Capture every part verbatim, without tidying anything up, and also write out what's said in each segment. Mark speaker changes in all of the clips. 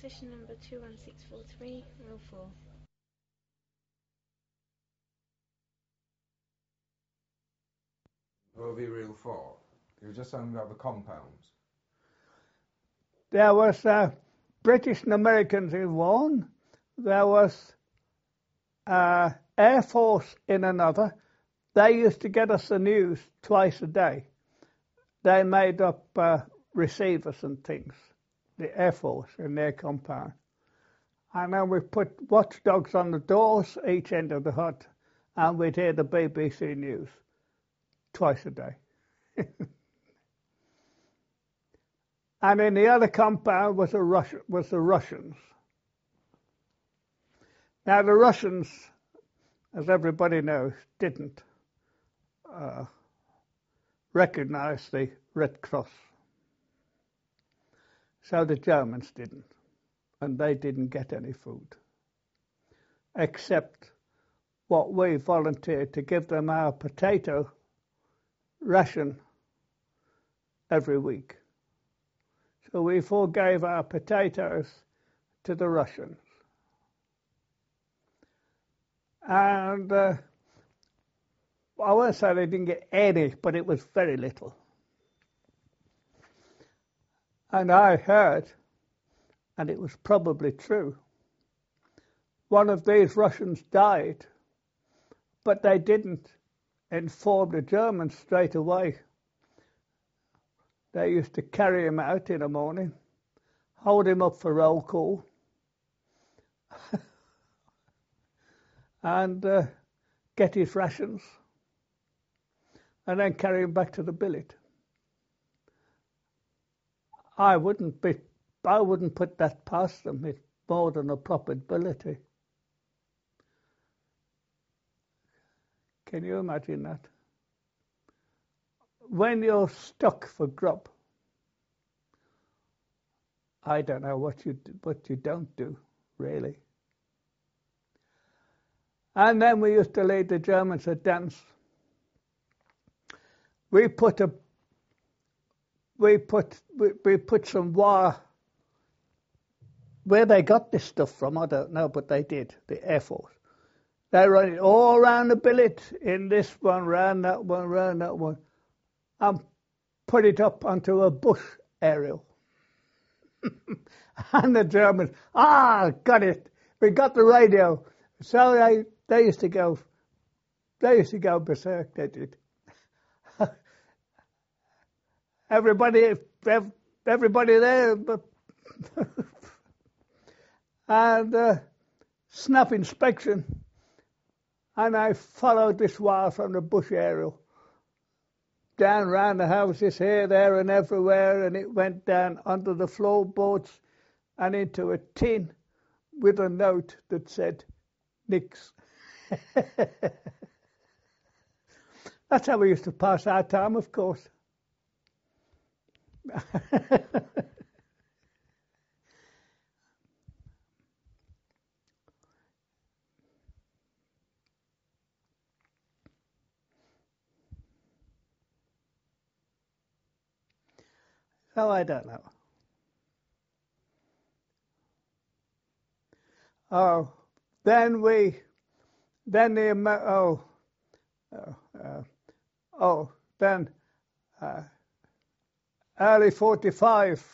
Speaker 1: Session number two one six four three, rule four.
Speaker 2: O V rule four. You were just talking about the compounds.
Speaker 3: There was uh, British and Americans in one. There was uh, Air Force in another. They used to get us the news twice a day. They made up uh, receivers and things, the Air Force in their compound. And then we put watchdogs on the doors, each end of the hut, and we'd hear the B B C News twice a day. And in the other compound was, a Russian, was the Russians. Now the Russians, as everybody knows, didn't uh, recognize the Red Cross. So the Germans didn't, and they didn't get any food, except what we volunteered to give them our potato ration every week. So we forgave our potatoes to the Russians. And uh, I won't say they didn't get any, but it was very little. And I heard, and it was probably true, one of these Russians died, but they didn't inform the Germans straight away. They used to carry him out in the morning, hold him up for roll call, and uh, get his rations, and then carry him back to the billet. I wouldn't be, I wouldn't put that past them. It's more than a probability. Can you imagine that? When you're stuck for grub, I don't know what you what you don't do, really. And then we used to lead the Germans a dance. We put a we put we, we put some wire. Where they got this stuff from, I don't know, but they did. The Air Force. They run it all around the billet, in this one, round that one, round that one, and put it up onto a bush aerial. And the Germans, ah, got it. We got the radio. So they they used to go, they used to go berserk. They did. everybody, everybody there, but and uh, snap inspection. And I followed this wire from the bush aerial down round the houses here, there, and everywhere, and it went down under the floorboards and into a tin with a note that said, "Nix." That's how we used to pass our time, of course. So I don't know. Oh, then we, then the, oh, oh, uh, oh then uh, early forty-five,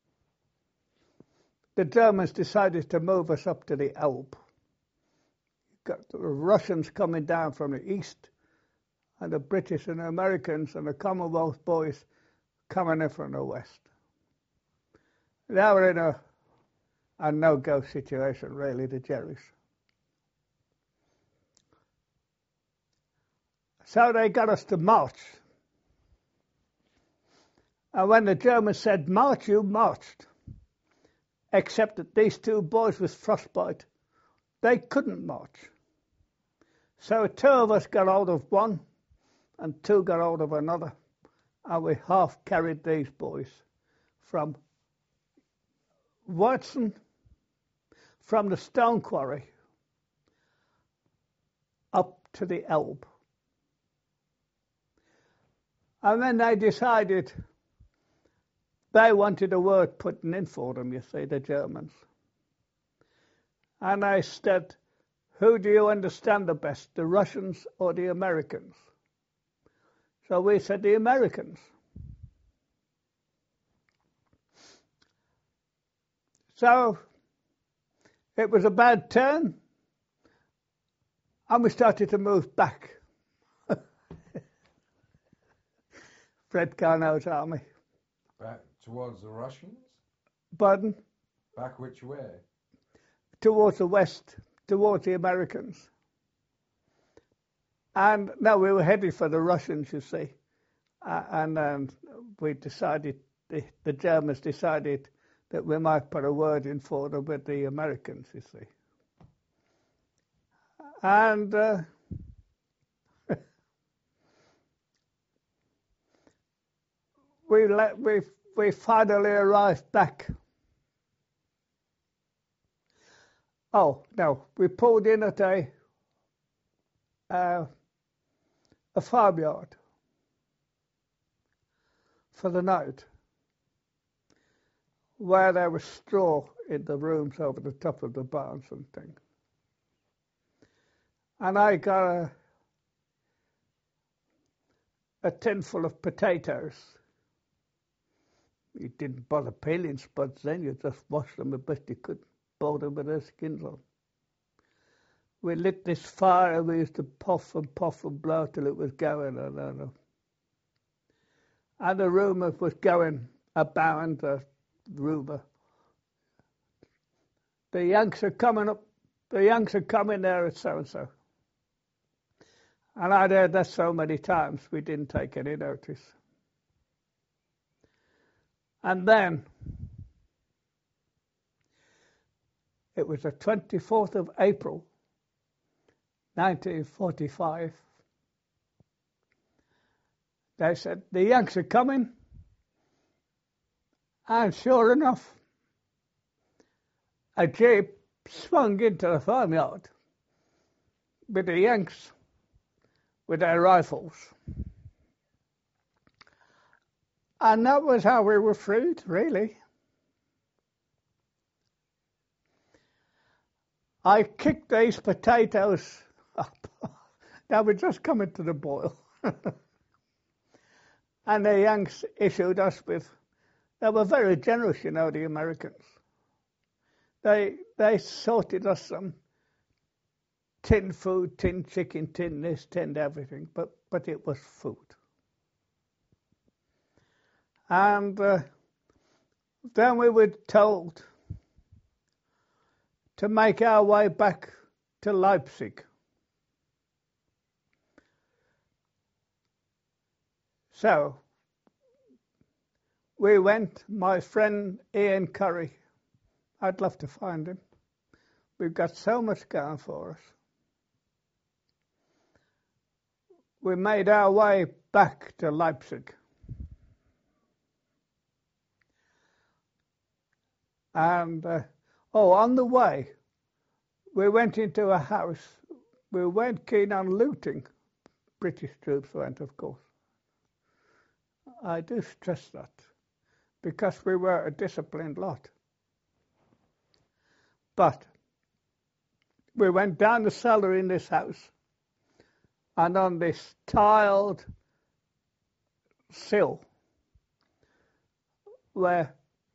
Speaker 3: the Germans decided to move us up to the Elbe. Got the Russians coming down from the east, and the British and the Americans and the Commonwealth boys coming in from the west. They were in a, a no-go situation, really, the Jerrys. So they got us to march. And when the Germans said, "March," you marched. Except that these two boys with frostbite, they couldn't march. So two of us got hold of one, and two got hold of another. And we half carried these boys from Watson, from the stone quarry, up to the Elbe. And then they decided they wanted a word put in for them, you see, the Germans. And I said, who do you understand the best, the Russians or the Americans? So we said the Americans. So it was a bad turn, and we started to move back. Fred Carnot's army.
Speaker 2: Back towards the Russians?
Speaker 3: Pardon?
Speaker 2: Back which way?
Speaker 3: Towards the west, towards the Americans. And no, we were heading for the Russians, you see. Uh, and um, we decided, the, the Germans decided that we might put a word in for them with the Americans, you see. And uh, we, let, we, we finally arrived back. Oh, no, we pulled in at a, uh, a farmyard for the night, where there was straw in the rooms over the top of the barns and things. And I got a, a tin full of potatoes. You didn't bother peeling spuds then, you just washed them the best you could, boiled them with their skins on. We lit this fire and we used to puff and puff and blow till it was going. And, and, and the rumour was going abound, the rumour. The Yanks are coming up, the Yanks are coming there at so-and-so. And I'd heard that so many times, we didn't take any notice. And then, it was the twenty-fourth of April, nineteen forty-five. They said, the Yanks are coming. And sure enough, a jeep swung into the farmyard with the Yanks with their rifles. And that was how we were freed, really. I kicked these potatoes up. They were just coming to the boil. And the Yanks issued us with, they were very generous, you know, the Americans. They they sorted us some tin food, tin chicken, tin this, tin everything, but, but it was food. And uh, then we were told to make our way back to Leipzig. So we went, my friend Ian Curry, I'd love to find him. We've got so much going for us. We made our way back to Leipzig. And, uh, oh, on the way, we went into a house. We weren't keen on looting. British troops weren't, of course. I do stress that, because we were a disciplined lot. But we went down the cellar in this house, and on this tiled sill were,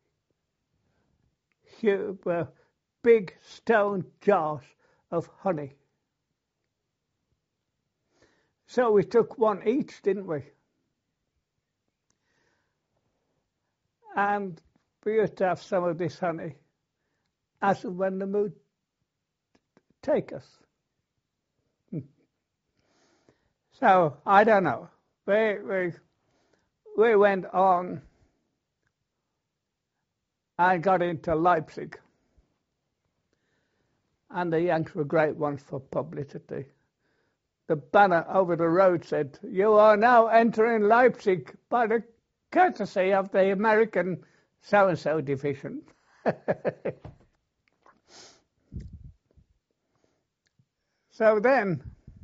Speaker 3: were big stone jars of honey. So we took one each, didn't we? And we used to have some of this honey as and when the mood take us. So, I don't know. We, we, we went on and got into Leipzig. And the Yanks were great ones for publicity. The banner over the road said, "You are now entering Leipzig by the courtesy of the American so-and-so division." So then,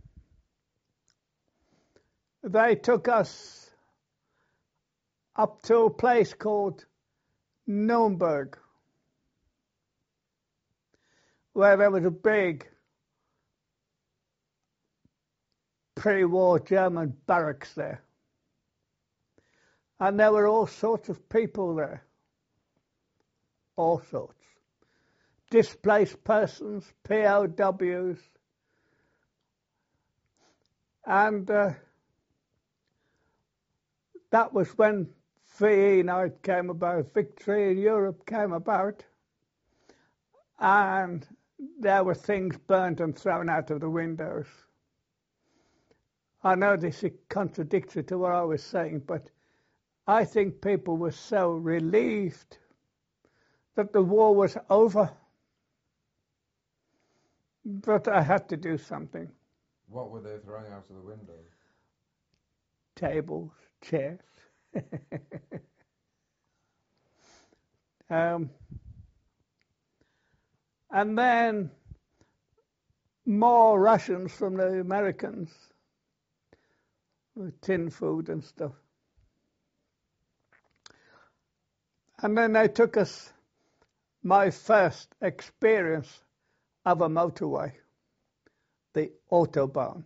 Speaker 3: they took us up to a place called Nuremberg, where there was a big pre-war German barracks there. And there were all sorts of people there. All sorts. Displaced persons, P O Ws. And uh, that was when V E night came about, Victory in Europe came about. And there were things burnt and thrown out of the windows. I know this is contradictory to what I was saying, but I think people were so relieved that the war was over. But I had to do something.
Speaker 2: What were they throwing out of the window?
Speaker 3: Tables, chairs. um, and then more rations from the Americans, with tin food and stuff. And then they took us, my first experience of a motorway, the Autobahn.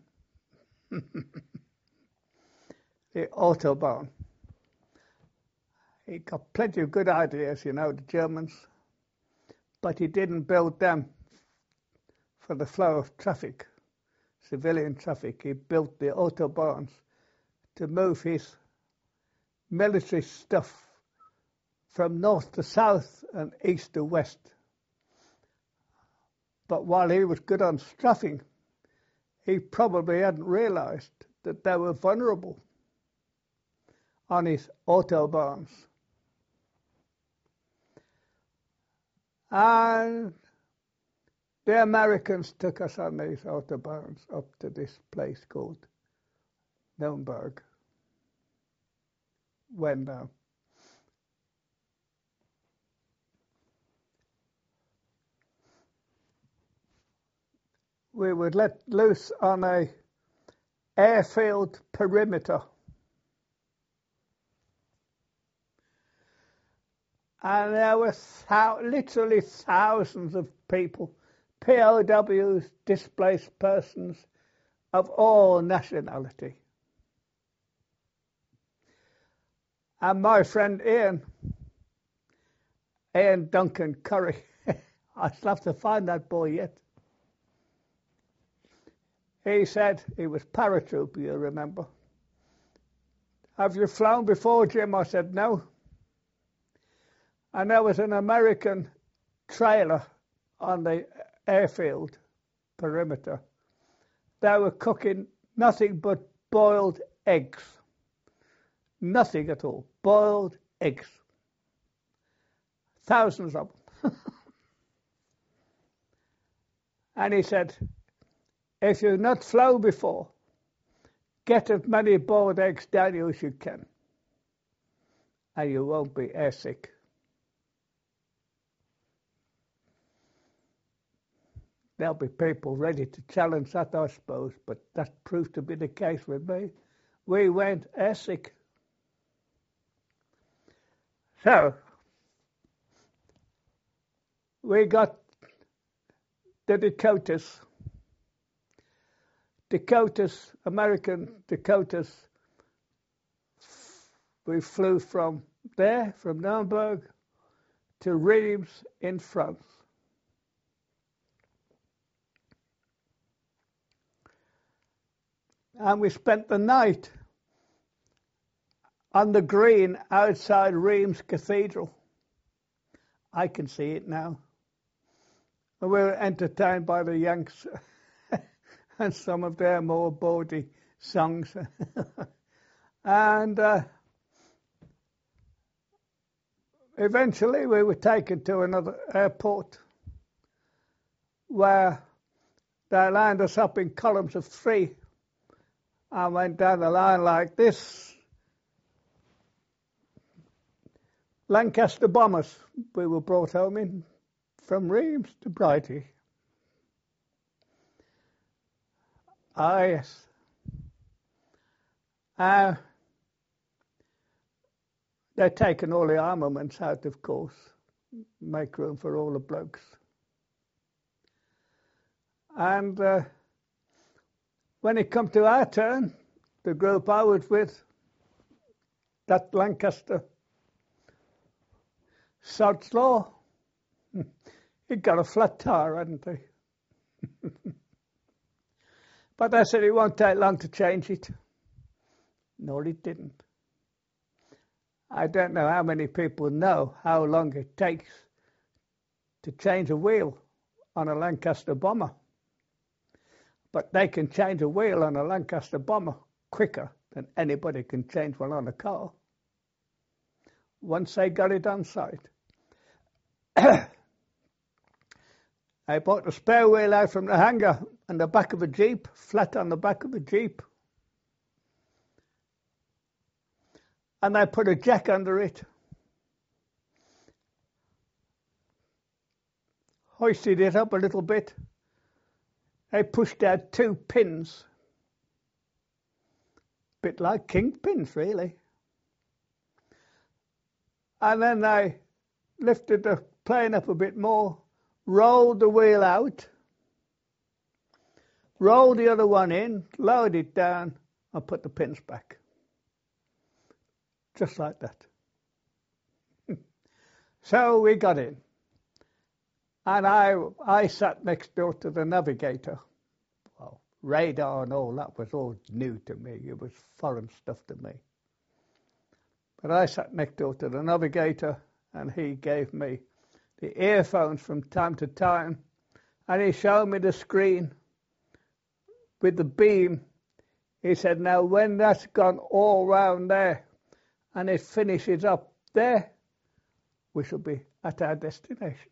Speaker 3: The Autobahn. He got plenty of good ideas, you know, the Germans, but he didn't build them for the flow of traffic, civilian traffic. He built the Autobahns to move his military stuff from north to south and east to west. But while he was good on strafing, he probably hadn't realized that they were vulnerable on his Autobahns. And the Americans took us on these Autobahns up to this place called Nuremberg. When uh, we were let loose on a airfield perimeter. And there were thou- literally thousands of people, P O Ws, displaced persons of all nationality. And my friend Ian, Ian Duncan Curry, I still have to find that boy yet. He said, he was paratrooper, you remember. Have you flown before, Jim? I said, no. And there was an American trailer on the airfield perimeter. They were cooking nothing but boiled eggs. Nothing at all. Boiled eggs. Thousands of them. And he said, if you've not flown before, get as many boiled eggs down you as you can. And you won't be airsick. There'll be people ready to challenge that, I suppose, but that proved to be the case with me. We went airsick. So, we got the Dakotas. Dakotas, American Dakotas. We flew from there, from Nuremberg, to Reims in France. And we spent the night on the green outside Reims Cathedral. I can see it now. And we were entertained by the Yanks and some of their more bawdy songs. And uh, eventually we were taken to another airport where they lined us up in columns of three. I went down the line like this. Lancaster bombers. We were brought home in from Reims to Brighty. Ah, yes. Uh, they've taken all the armaments out, of course. Make room for all the blokes. And uh, when it come to our turn, the group I was with, that Lancaster Sod's Law, he got a flat tire, hadn't he? But I said it won't take long to change it. No, it didn't. I don't know how many people know how long it takes to change a wheel on a Lancaster bomber. But they can change a wheel on a Lancaster bomber quicker than anybody can change one on a car. Once they got it on site. I bought the spare wheel out from the hangar on the back of a Jeep, flat on the back of a Jeep. And I put a jack under it. Hoisted it up a little bit. I pushed out two pins. Bit like king pins, really. And then I lifted the plane up a bit more, rolled the wheel out, rolled the other one in, lowered it down, and put the pins back. Just like that. So we got in. And I I sat next door to the navigator. Well, radar and all that was all new to me. It was foreign stuff to me. But I sat next door to the navigator, and he gave me the earphones from time to time, and he showed me the screen with the beam. He said, now when that's gone all round there and it finishes up there, we shall be at our destination.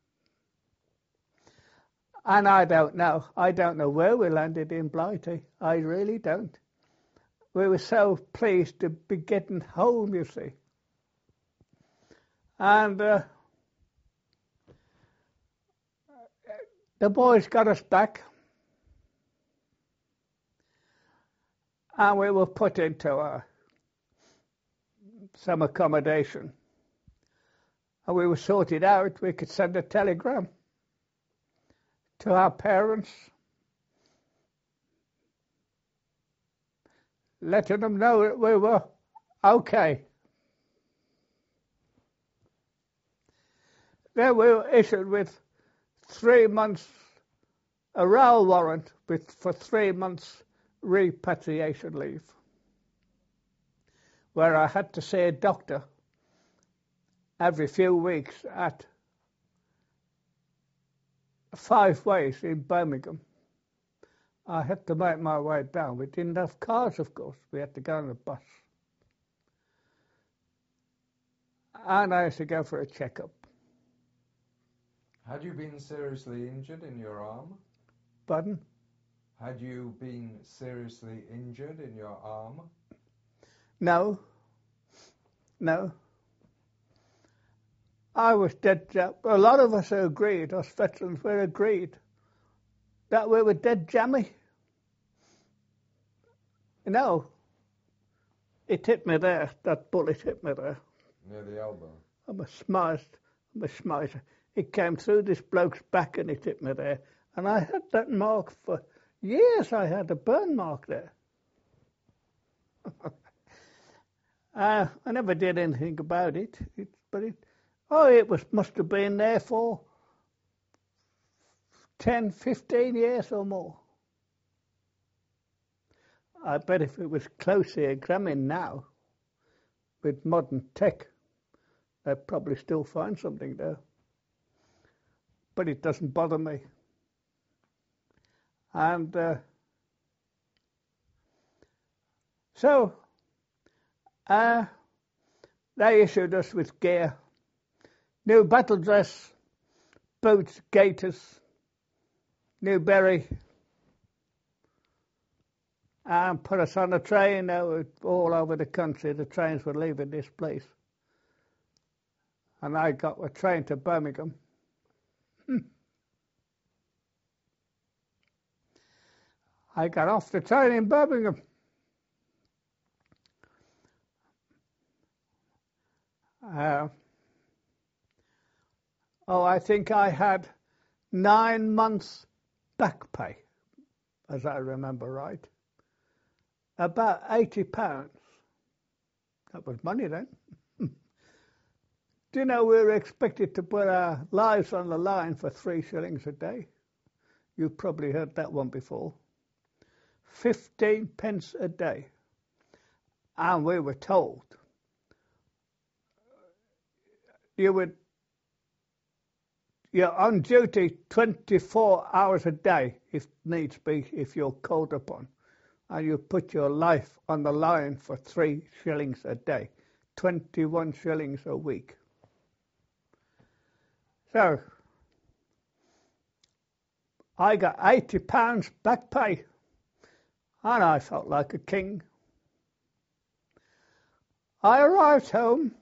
Speaker 3: And I don't know. I don't know where we landed in Blighty. I really don't. We were so pleased to be getting home, you see. And uh, the boys got us back. And we were put into uh, some accommodation. And we were sorted out. We could send a telegram to our parents, letting them know that we were okay. Then we were issued with three months, a rail warrant with, for three months repatriation leave, where I had to see a doctor every few weeks at five ways in Birmingham. I had to make my way down. We didn't have cars, of course. We had to go on a bus. And I used to go for a checkup.
Speaker 2: Had you been seriously injured in your arm?
Speaker 3: Pardon?
Speaker 2: Had you been seriously injured in your arm?
Speaker 3: No. No. I was dead jam. A lot of us agreed, us veterans were agreed, that we were dead jammy. You know, it hit me there, that bullet hit me there.
Speaker 2: Near the elbow?
Speaker 3: I'm a smashed, I'm a smashed. It came through this bloke's back and it hit me there. And I had that mark for years. I had a burn mark there. uh, I never did anything about it, it but it, oh, it was must have been there for ten, fifteen years or more. I bet if it was closely examined now, with modern tech, they'd probably still find something there. But it doesn't bother me. And uh, so uh, they issued us with gear. New battle dress, boots, gaiters, new berry, and put us on a train. They were all over the country. The trains were leaving this place. And I got a train to Birmingham. I got off the train in Birmingham. Uh, oh, I think I had nine months back pay, as I remember right. About eighty pounds. That was money then. Do you know we were expected to put our lives on the line for three shillings a day? You've probably heard that one before. Fifteen pence a day. And we were told you would, you're on duty twenty-four hours a day, if needs be, if you're called upon. And you put your life on the line for three shillings a day. twenty-one shillings a week. So, I got eighty pounds back pay, and I felt like a king. I arrived home,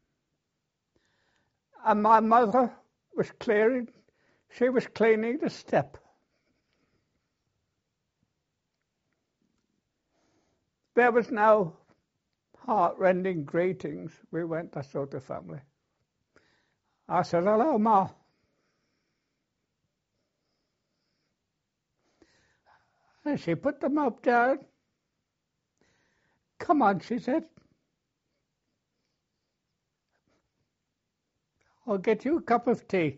Speaker 3: and my mother was clearing, she was cleaning the step. There was no heart-rending greetings. We weren't that sort of family. I said, hello, Ma. And she put the mop down. Come on, she said. I'll get you a cup of tea.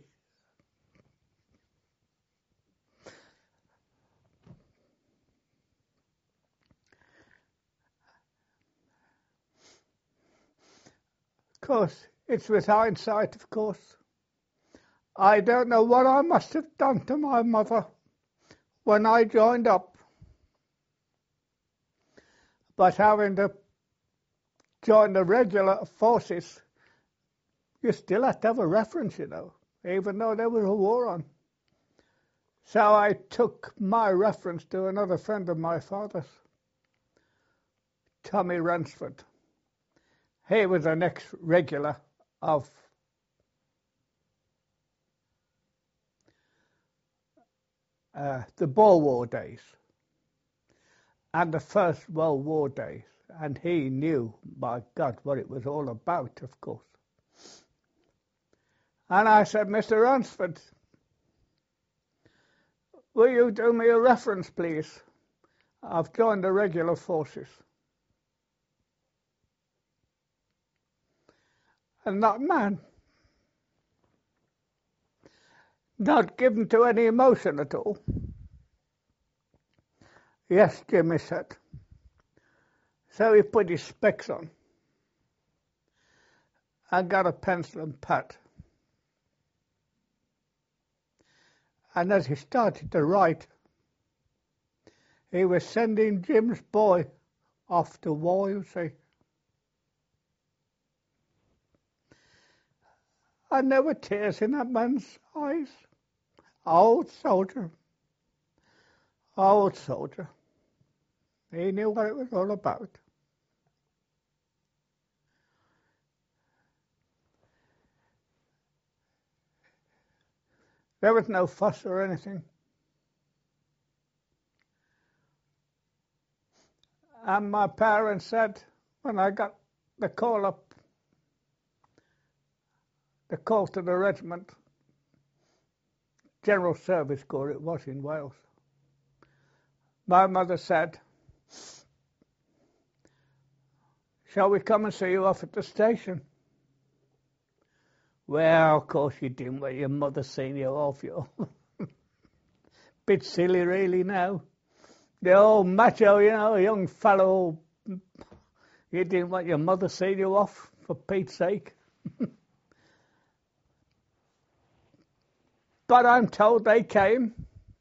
Speaker 3: Of course, it's with hindsight, of course. I don't know what I must have done to my mother when I joined up. But having to join the regular forces, you still have to have a reference, you know, even though there was a war on. So I took my reference to another friend of my father's, Tommy Ransford. He was an ex-regular of uh, the Boer War days and the First World War days. And he knew, by God, what it was all about, of course. And I said, Mister Ransford, will you do me a reference, please? I've joined the regular forces. And that man, not given to any emotion at all. Yes, Jimmy said. So he put his specs on and got a pencil and pad. And as he started to write, he was sending Jim's boy off to war, you see. And there were tears in that man's eyes. Old soldier. Old soldier. He knew what it was all about. There was no fuss or anything. And my parents said, when I got the call up, the call to the regiment, General Service Corps it was in Wales, my mother said, shall we come and see you off at the station? Well, of course you didn't want your mother seeing you off, you. Bit silly really now. The old macho, you know, a young fellow, you didn't want your mother seeing you off, for Pete's sake. But I'm told they came.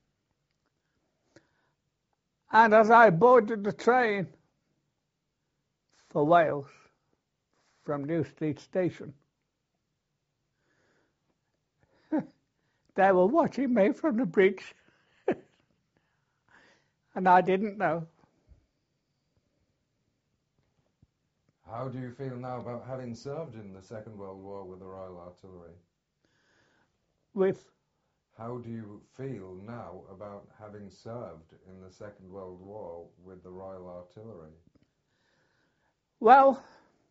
Speaker 3: And as I boarded the train for Wales from New Street Station, they were watching me from the bridge. And I didn't know.
Speaker 2: How do you feel now about having served in the Second World War with the Royal Artillery?
Speaker 3: With?
Speaker 2: How do you feel now about having served in the Second World War with the Royal Artillery?
Speaker 3: Well,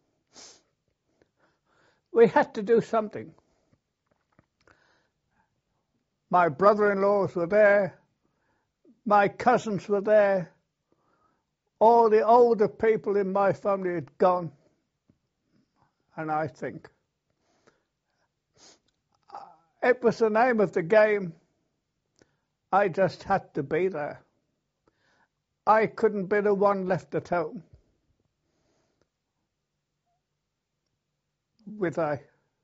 Speaker 3: we had to do something. My brother-in-laws were there, My cousins were there. All the older people in my family had gone. And I think it was the name of the game. I just had to be there. I couldn't be the one left at home with a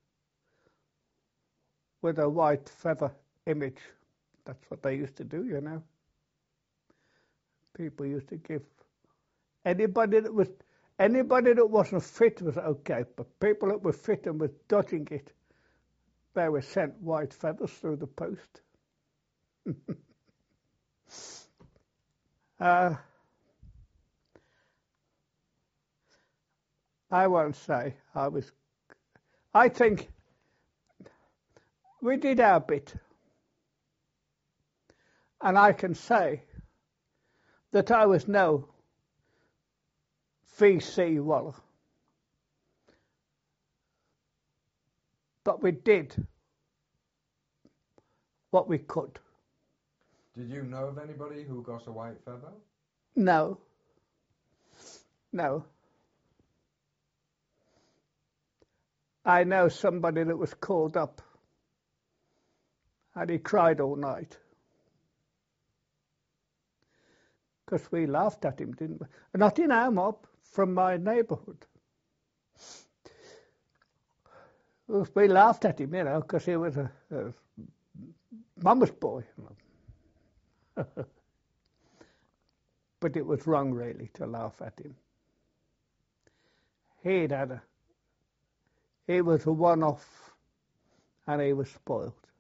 Speaker 3: with a white feather image. That's what they used to do, you know. People used to give anybody that was anybody that wasn't fit was okay, but people that were fit and were dodging it, they were sent white feathers through the post. uh, I won't say I was. I think we did our bit, and I can say that I was no V C Waller, but we did what we could.
Speaker 2: Did you know of anybody who got a white feather?
Speaker 3: No. No. I know somebody that was called up and he cried all night. Because we laughed at him, didn't we? Not in our mob, from my neighbourhood. We laughed at him, you know, because he was a, a mama's boy. But it was wrong, really, to laugh at him. He'd had a, he was a one-off, and he was spoiled.